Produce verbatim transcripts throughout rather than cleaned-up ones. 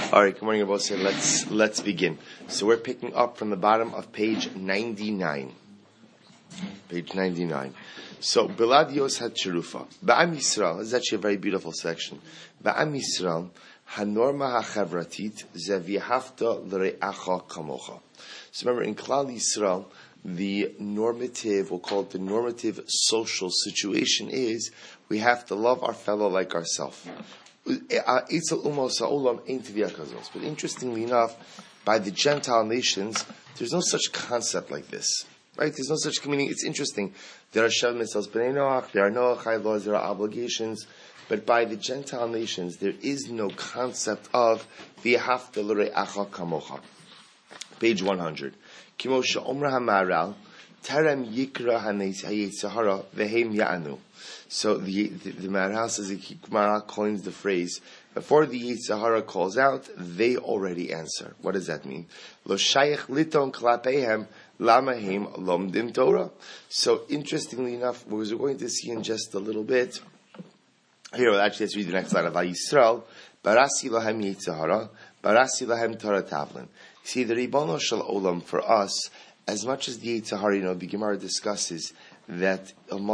All right, good morning, everybody. Let's let's begin. So we're picking up from the bottom of page ninety-nine. Page ninety-nine. So Bilad Yos HaTsherufa. Ba'am Yisrael, this is actually a very beautiful section. Ba'am Yisrael, Hanorma HaChavratit ze v'yehavta l're'acha kamocha. So remember, in Klal Yisrael, the normative, we'll call it the normative social situation is we have to love our fellow like ourselves. But interestingly enough, by the Gentile nations, there's no such concept like this. Right? There's no such meaning. It's interesting. There are Shem mitzvahs b'nei Noach, there are Noachai laws, there are obligations. But by the Gentile nations, there is no concept of v'yehavta l're'acha kamocha. Page one hundred. Kimo she'omra ha'maral, terem yikra ha'yetzahara v'heim ya'anu. So the the, the Maharal says, the Maharal coins the phrase, before the Yetzirah calls out, they already answer. What does that mean? Lo shayich liton klapehem lamahem lomdim Torah. So interestingly enough, what we're going to see in just a little bit, here, well, actually, let's read the next line of Vayisrael. Barasi lahem Yetzirah, barasi lahem Torah tavlin. See, the Ribono Shel Olam for us, as much as the Yetzirah, you know, the Gemara discusses that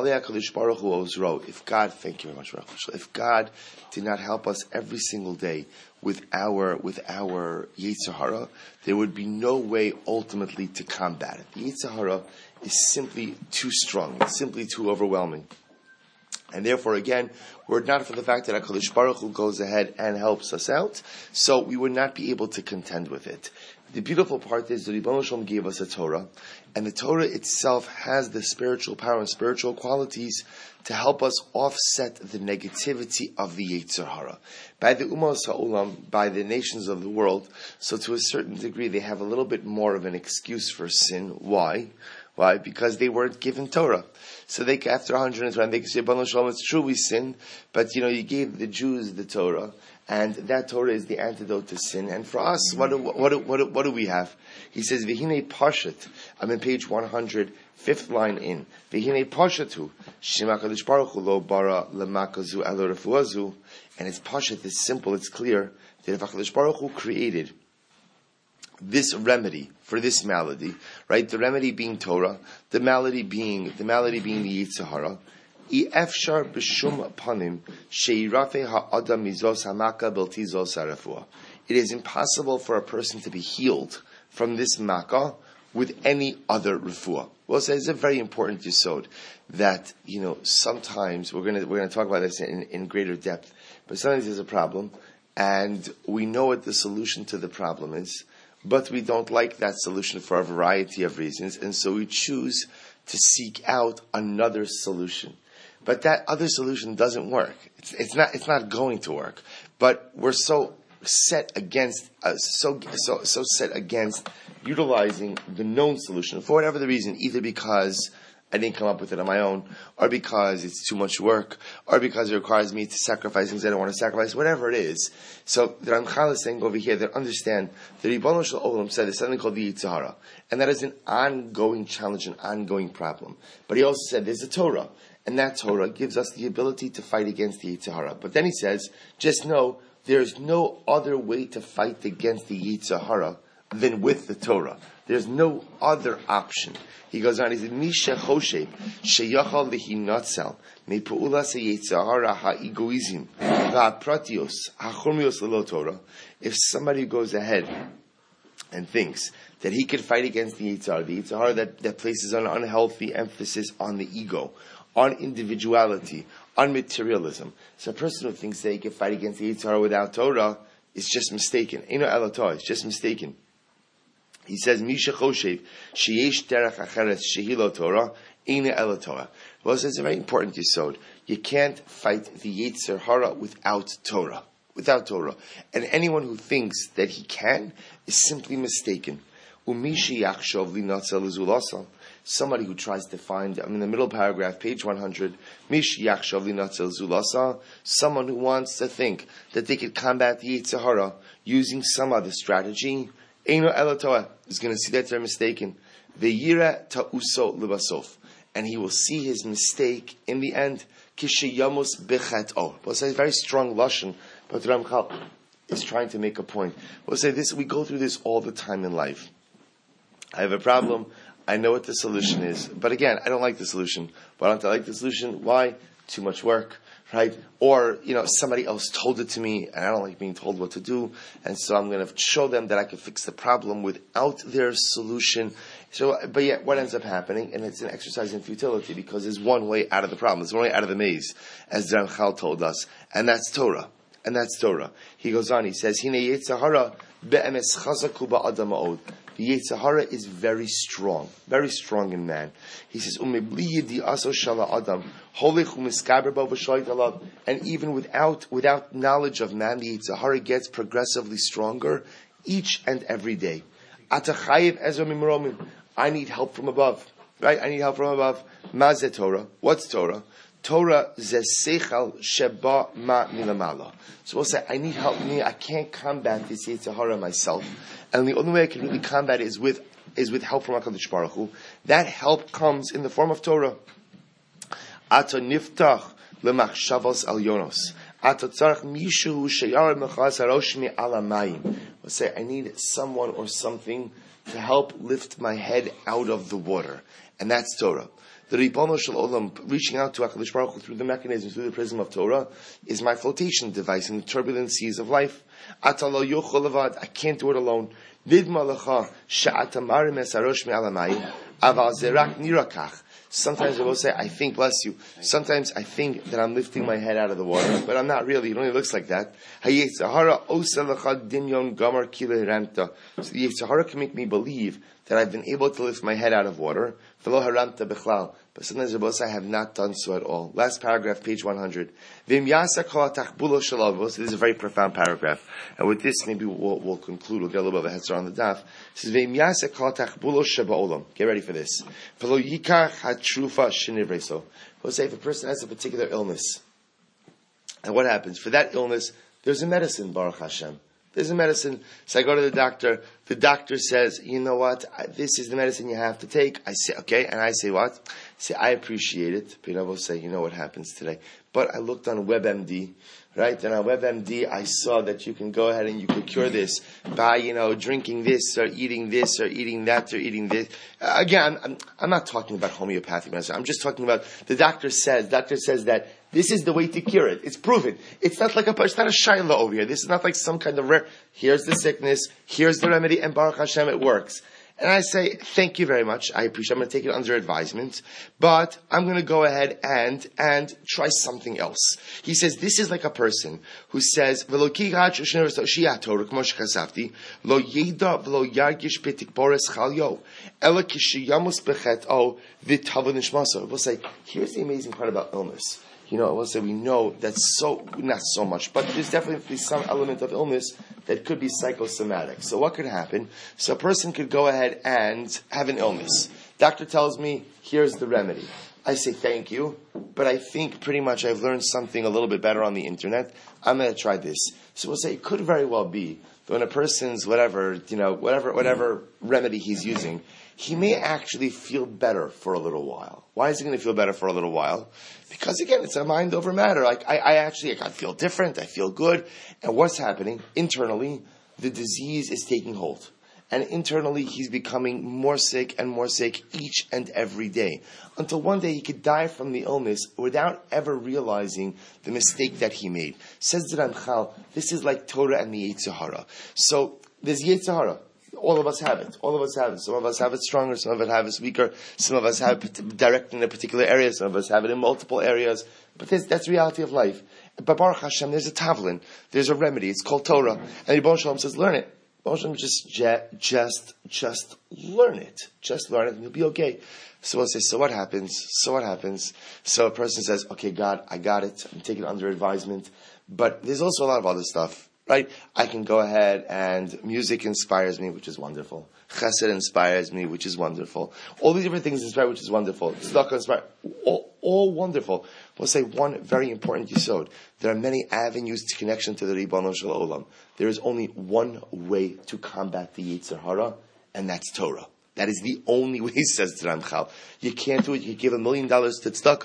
if God, thank you very much, if God did not help us every single day with our with our Yetzer Hara, there would be no way ultimately to combat it. The Yetzer Hara is simply too strong, it's simply too overwhelming. And therefore, again, were it not for the fact that HaKadosh Baruch Hu goes ahead and helps us out, so we would not be able to contend with it. The beautiful part is that Ribono Shel Olam gave us a Torah, and the Torah itself has the spiritual power and spiritual qualities to help us offset the negativity of the Yetzer Hara. By the Ummos HaOlam, by the nations of the world, so to a certain degree they have a little bit more of an excuse for sin. Why? Why? Because they weren't given Torah. So they, after one hundred twenty, they can say, Ribono Shel Olam, it's true we sinned, but you know, you gave the Jews the Torah, and that Torah is the antidote to sin. And for us, what do, what do, what do, what do we have? He says, V'hinei Pashat. I'm in page one hundred, fifth line in. V'hinei Pashatu. Shema Kadosh Baruch Hu lo bara lemakazu elo refuazu. And it's Pashat, it's simple, it's clear, that if HaKadosh Baruch Hu created this remedy for this malady, right? The remedy being Torah, the malady being the malady being the Yetzer Hara. Efshar b'shum panim sheirafe ha'adam mizos hamaka beltizos harefua. It is impossible for a person to be healed from this makkah with any other refuah. Well, so it's a very important yesod that, you know, sometimes we're gonna we're gonna talk about this in, in greater depth, but sometimes there's a problem and we know what the solution to the problem is, but we don't like that solution for a variety of reasons, and so we choose to seek out another solution. But that other solution doesn't work. It's, it's not. It's not going to work. But we're so set against, uh, so so so set against utilizing the known solution for whatever the reason, either because I didn't come up with it on my own, or because it's too much work, or because it requires me to sacrifice things I don't want to sacrifice, whatever it is. So the Ramchal is saying over here that understand the Ribono Shel Olam said there's something called the Yetzer Hara, and that is an ongoing challenge, an ongoing problem. But he also said there's a Torah, and that Torah gives us the ability to fight against the Yetzer Hara. But then he says, just know there's no other way to fight against the Yetzer Hara than with the Torah. There's no other option. He goes on, he says, Misha Choshev, Sheyachal Lehinatzel, Me'pu'ulas Yetzer Hara ha'egoism, Va'pratios, Ha'chormios Lelo Torah. If somebody goes ahead and thinks that he could fight against the Yetzer Hara, the Yetzer Hara that, that places an unhealthy emphasis on the ego, on individuality, on materialism. So a person who thinks that he can fight against the Yetzer Hara without Torah is just mistaken. Eino ela Torah, it's just mistaken. He says, Misha Choshev, Sheyesh Derech Acheres Shehilo Torah, Eino ela Torah. Well, so it's a very important yesod. You can't fight the Yetzer Hara without Torah. Without Torah. And anyone who thinks that he can is simply mistaken. Umishi Yachshov Linatzel Zulasa. Somebody who tries to find, I'm in the middle paragraph, page one hundred, Mish Yachshov Linatzel Zulasa, someone who wants to think that they could combat the Yetzer Hara using some other strategy, Eino ela Torah, is going to see that they're mistaken. Ve'yira ta'uso libasof, and he will see his mistake in the end. Kishayamos bechat'o. Well, it's a very strong lashon, but Ramchal is trying to make a point. We'll say this, we go through this all the time in life. I have a problem. I know what the solution is. But again, I don't like the solution. Why don't I like the solution? Why? Too much work, right? Or, you know, somebody else told it to me, and I don't like being told what to do, and so I'm going to show them that I can fix the problem without their solution. So, but yet, what ends up happening, and it's an exercise in futility, because there's one way out of the problem. There's one way out of the maze, as Ramchal told us, and that's Torah. And that's Torah. He goes on, he says, Hine Yetzer Hara be'emes chazaku ba'adam ma'od. The Yetzer Hara is very strong, very strong in man. He says, Umebli yedi'aso shala adam, holech u'miskaber bo v'shoyt alav. And even without without knowledge of man, the Yetzer Hara gets progressively stronger each and every day. Atachayev ezra mimromim. I need help from above. Right? I need help from above. Mazeh Torah. What's Torah? Torah zeh seichel sheba ma milamala. So we'll say, I need help. Me, I can't combat this Yetzer Hara myself, and the only way I can really combat it is with is with help from HaKadosh Baruch Hu. That help comes in the form of Torah. Ata niftach lemachshavos alyonos. Ata tzarich mishu sheyar mechas haroshmi ala mayim. We'll say, I need someone or something to help lift my head out of the water, and that's Torah. The Ribono Shel Olam, reaching out to HaKadosh Baruch Hu through the mechanism, through the prism of Torah, is my flotation device in the turbulent seas of life. Ata lo yochol levad, I can't do it alone. Nidma lecha she'ata marim es harosh me'al hamayim, aval ze rak nirakach. Sometimes I will say, I think, bless you. Sometimes I think that I'm lifting my head out of the water, but I'm not really. It only looks like that. Hayetzer Hara osa lecha dinyon gamar kile ranta. So the Yetzer Hara can make me believe that I've been able to lift my head out of water. V'lo haranta bichlal. But sometimes I have not done so at all. Last paragraph, page one hundred. V'im yasa kol ha'tachbulo shel avos. This is a very profound paragraph. And with this, maybe we'll, we'll conclude. We'll get a little bit of a head start on the daf. It says, V'im yasa kol ha'tachbulo sheba olam. Get ready for this. V'lo yikach ha'trufa shenivreso. We'll say if a person has a particular illness, and what happens? For that illness, there's a medicine, Baruch Hashem. There's a medicine. So I go to the doctor. The doctor says, you know what? I, this is the medicine you have to take. I say, okay. And I say what? I say, I appreciate it. But I will say, you know what happens today. But I looked on WebMD, right? And on WebMD, I saw that you can go ahead and you can cure this by, you know, drinking this or eating this or eating that or eating this. Uh, again, I'm, I'm not talking about homeopathic medicine. I'm just talking about the doctor says, doctor says that this is the way to cure it. It's proven. It's not like a, it's not a shayla over here. This is not like some kind of rare, here's the sickness, here's the remedy, and Baruch Hashem, it works. And I say, thank you very much. I appreciate it. I'm going to take it under advisement. But I'm going to go ahead and, and try something else. He says, this is like a person who says, V'lo kigach shiyat Torah, k'mo shechasavti, lo yeda v'lo yargish petik boris chalyo, ela kishiyamus bechet'o v'tavon nishmaso. We'll say, here's the amazing part about illness. You know, we'll say we know that's so, not so much, but there's definitely some element of illness that could be psychosomatic. So what could happen? So a person could go ahead and have an illness. Doctor tells me, here's the remedy. I say, thank you, but I think pretty much I've learned something a little bit better on the internet. I'm going to try this. So we'll say it could very well be that when a person's whatever, you know, whatever, whatever remedy he's using, he may actually feel better for a little while. Why is he going to feel better for a little while? Because again, it's a mind over matter. Like I, I actually, I feel different. I feel good. And what's happening internally? The disease is taking hold, and internally he's becoming more sick and more sick each and every day, until one day he could die from the illness without ever realizing the mistake that he made. Says the Ramchal, this is like Torah and the Yetzer Hara. So there's Yetzer Hara. All of us have it. All of us have it. Some of us have it stronger. Some of us have it weaker. Some of us have it direct in a particular area. Some of us have it in multiple areas. But that's the reality of life. But Baruch Hashem, there's a tavlin. There's a remedy. It's called Torah. And Yibon Shalom says, learn it. Yibon Shalom just, just, just learn it. Just learn it and you'll be okay. So we'll say, so what happens? So what happens? So a person says, okay, God, I got it. I'm taking it under advisement. But there's also a lot of other stuff. Right? I can go ahead and music inspires me, which is wonderful. Chesed inspires me, which is wonderful. All these different things inspire, which is wonderful. Tzedakah inspire, all, all wonderful. We'll say one very important yesod. There are many avenues to connection to the Ribono Shel Olam. There is only one way to combat the Yetzer Hara, and that's Torah. That is the only way, says the Ramchal. You can't do it. You can give a million dollars to tzedakah,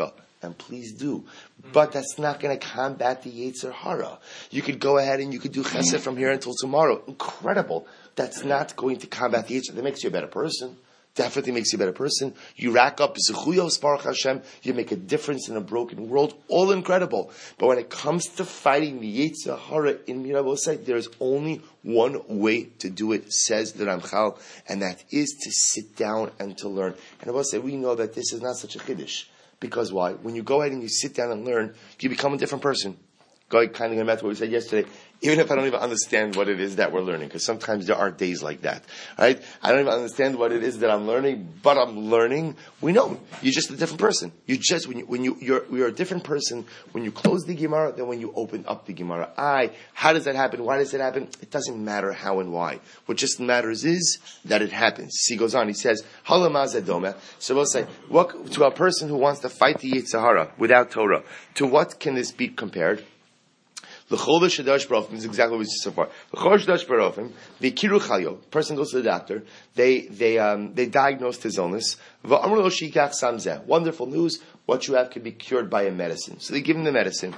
and please do. But that's not going to combat the Yetzer Hara. You could go ahead and you could do chesed from here until tomorrow. Incredible. That's not going to combat the Yetzer Hara. That makes you a better person. Definitely makes you a better person. You rack up Zechuyos Baruch Hashem. You make a difference in a broken world. All incredible. But when it comes to fighting the Yetzer Hara in Mirabosai, there is only one way to do it, says the Ramchal, and that is to sit down and to learn. And I will say, we know that this is not such a chiddush. Because why? When you go ahead and you sit down and learn, you become a different person. Go kind of going back to what we said yesterday. Even if I don't even understand what it is that we're learning, because sometimes there are days like that, right? I don't even understand what it is that I'm learning, but I'm learning. We know you're just a different person. You just when you when you you're you're a different person when you close the Gemara than when you open up the Gemara. I how does that happen? Why does it happen? It doesn't matter how and why. What just matters is that it happens. He goes on. He says, "Halamazadome." So we'll say, what to a person who wants to fight the Yetzer Hara without Torah? To what can this be compared? L'chol shadash barofim is exactly what we said so far. L'chol shadash barofim, the kiru chayo. Person goes to the doctor. They they um they diagnosed his illness. V'amru lo shikach samzeh. Wonderful news. What you have can be cured by a medicine. So they give him the medicine.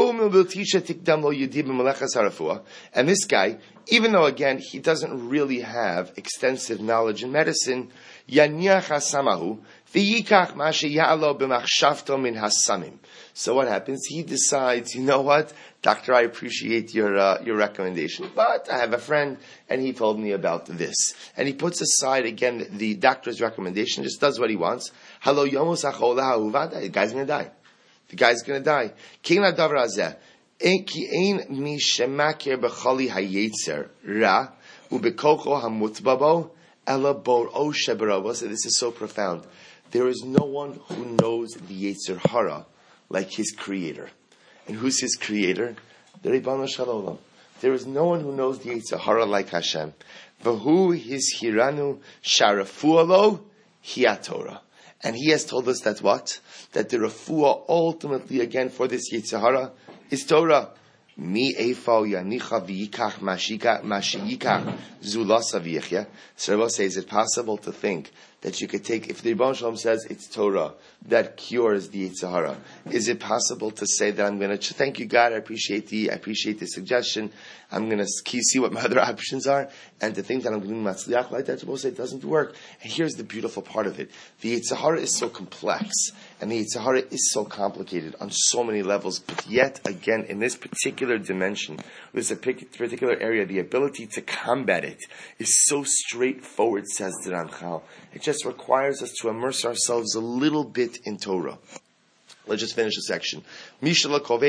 And this guy, even though again he doesn't really have extensive knowledge in medicine, yaniach hasamahu v'yikach ma sheya'alo b'machshavto min hasamim. So what happens? He decides, you know what, doctor, I appreciate your uh, your recommendation, but I have a friend, and he told me about this. And he puts aside, again, the doctor's recommendation, just does what he wants. Halo yomos achol ha'uvada, the guy's going to die. The guy's going to die. Kein ha'davar hazeh, ki ein mi shemakir b'chali ha'yetzer ra, u'bekocho ha'mutbabo, ela bor'o shebarabo. So this is so profound. There is no one who knows the Yetzer Hara like his creator. And who's his creator? The Ribono Shel Olam. There is no one who knows the Yetzer Hara like Hashem. V'hu his hiranu sharafualo hiatorah. And he has told us that what? That the refuah ultimately, again, for this Yetzer Hara is Torah. Mi eifal yanicha v'yikach mashiyikach zulasa v'yichya. So Rabbi says, is it possible to think that you could take, if the Ribono Shel Olam says it's Torah that cures the Yetzer Hara, is it possible to say that I'm going to, thank you God, I appreciate the, I appreciate the suggestion, I'm going to see what my other options are, and to think that I'm going to do matzliach like that, Rabbi say it doesn't work. And here's the beautiful part of it. The Yetzer Hara is so complex, and the Yetzer Hara is so complicated on so many levels, but yet, again, in this particular dimension, this particular area, the ability to combat it is so straightforward, says the Ramchal. It just requires us to immerse ourselves a little bit in Torah. Let's just finish the section. Let's say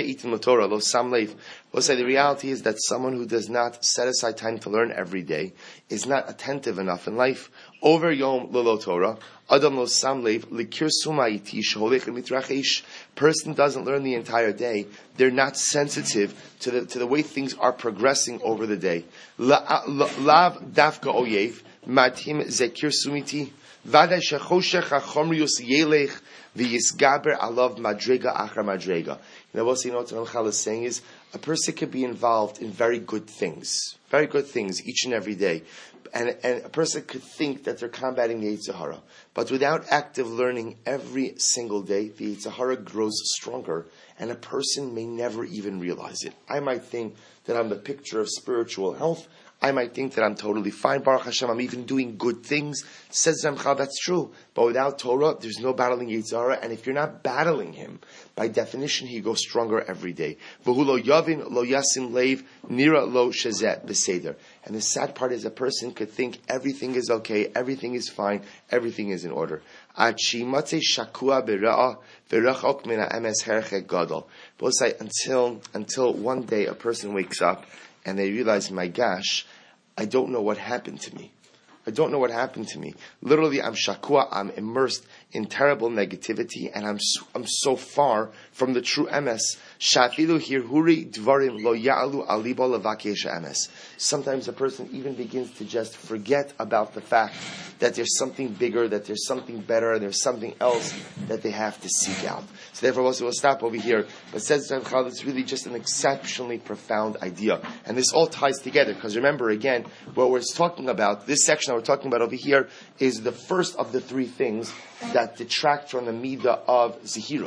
the reality is that someone who does not set aside time to learn every day is not attentive enough in life. Over Yom Lolo Torah, Adam lo samlev likir sumaiti sholech mitrachish. Person doesn't learn the entire day. They're not sensitive to the to the way things are progressing over the day. Lav dafka oyev matim zekir sumiti. Vada shechoshech hachomrius yelech v'yisgaber alav madrega achar madrega. You know what you know what Ramchal is saying is a person could be involved in very good things, very good things each and every day, and and a person could think that they're combating the Yetzer Hara, but without active learning every single day, the Yetzer Hara grows stronger, and a person may never even realize it. I might think that I'm the picture of spiritual health. I might think that I'm totally fine, Baruch Hashem, I'm even doing good things. Says Ramchal, that's true. But without Torah, there's no battling Yetzer Hara, and if you're not battling him, by definition, he goes stronger every day. V'hu lo yavin lo yasim leiv nira lo shezet b'seder. And the sad part is a person could think everything is okay, everything is fine, everything is in order. Ad shimatze shakua b'ra'ah v'rachok min ha'emes herchek gadol. Both say until until one day a person wakes up and they realize, my gosh, I don't know what happened to me. I don't know what happened to me. Literally, I'm shakua, I'm immersed in terrible negativity, and I'm so, I'm so far from the true emes. Shafilu hirhuri dvarim lo ya'alu alibo levakesh emes. Sometimes a person even begins to just forget about the fact that there's something bigger, that there's something better, there's something else that they have to seek out. So therefore, also we'll stop over here. But says Ramchal, it's really just an exceptionally profound idea, and this all ties together. Because remember, again, what we're talking about, this section that we're talking about over here, is the first of the three things that detract from the midah of zehirus,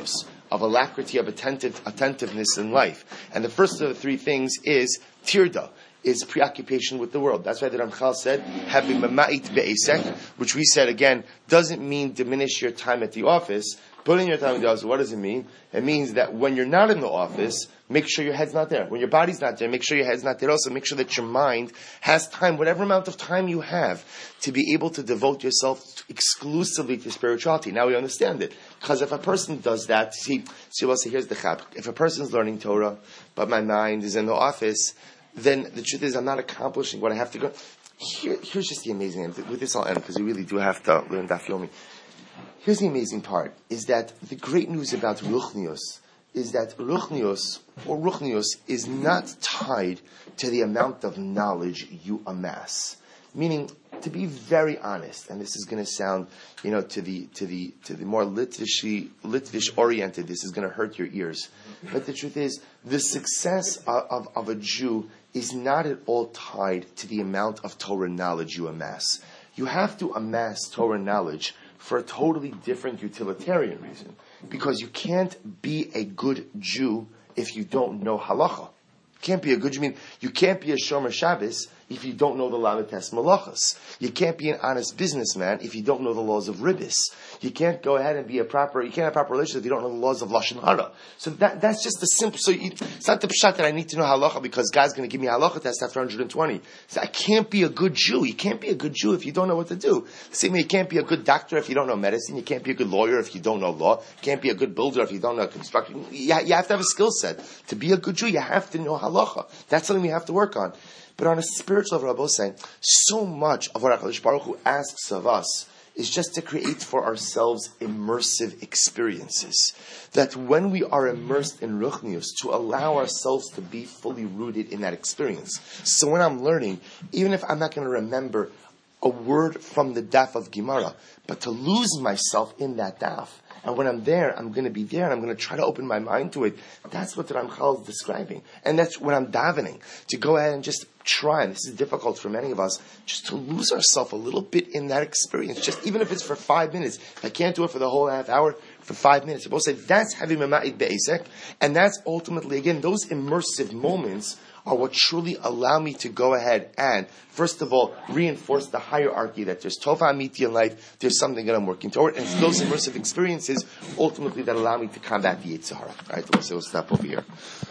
of alacrity, of attentive, attentiveness in life. And the first of the three things is tirda, is preoccupation with the world. That's why the Ramchal said, having mama'it be'esek, which we said again, doesn't mean diminish your time at the office. Putting your time at the office, what does it mean? It means that when you're not in the office, make sure your head's not there. When your body's not there, make sure your head's not there. Also, make sure that your mind has time, whatever amount of time you have, to be able to devote yourself exclusively to spirituality. Now we understand it. Because if a person does that, see, see, we'll say, here's the chap. If a person's learning Torah, but my mind is in the office, then the truth is I'm not accomplishing what I have to go. Here, here's just the amazing thing. With this I'll end, because we really do have to learn Daf Yomi. Here's the amazing part, is that the great news about Ruchnius is that Ruchnius, or Ruchnius, is not tied to the amount of knowledge you amass. Meaning, to be very honest, and this is going to sound, you know, to the to the to the more Litvish Litvish oriented, this is going to hurt your ears. But the truth is, the success of, of, of a Jew is not at all tied to the amount of Torah knowledge you amass. You have to amass Torah knowledge for a totally different utilitarian reason. Because you can't be a good Jew if you don't know halacha. You can't be a good Jew. I mean, you can't be a Shomer Shabbos if you don't know the Lamites Malachas. You can't be an honest businessman if you don't know the laws of Ribbis. You can't go ahead and be a proper, you can't have proper relationship if you don't know the laws of Lashon Hara. So that, that's just the simple, so you, it's not the pshat that I need to know halacha because God's going to give me a halacha test after one hundred twenty. So I can't be a good Jew. You can't be a good Jew if you don't know what to do. The same way you can't be a good doctor if you don't know medicine. You can't be a good lawyer if you don't know law. You can't be a good builder if you don't know construction. You, you have to have a skill set. To be a good Jew, you have to know halacha. That's something we have to work on. But on a spiritual level, Rabbi is saying, so much of what HaKadosh Baruch Hu asks of us is just to create for ourselves immersive experiences. That when we are immersed in Ruchnius, to allow ourselves to be fully rooted in that experience. So when I'm learning, even if I'm not going to remember a word from the daf of Gemara, but to lose myself in that daf, and when I'm there, I'm going to be there, and I'm going to try to open my mind to it. That's what the Ramchal is describing. And that's when I'm davening, to go ahead and just try, and this is difficult for many of us, just to lose ourselves a little bit in that experience, just even if it's for five minutes. If I can't do it for the whole half hour, for five minutes. I will say that's having Mama'id Be'ezek, and that's ultimately, again, those immersive moments are what truly allow me to go ahead and, first of all, reinforce the hierarchy that there's Tova Amiti in life, there's something that I'm working toward, and it's those immersive experiences, ultimately, that allow me to combat the Yetzer Hara. All right, so we'll stop over here.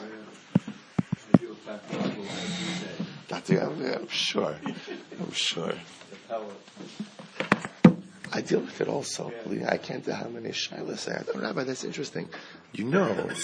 That's, yeah, I'm sure. I'm sure. I deal with it also. I can't tell how many shilas I have. Rabbi, that's interesting. You know...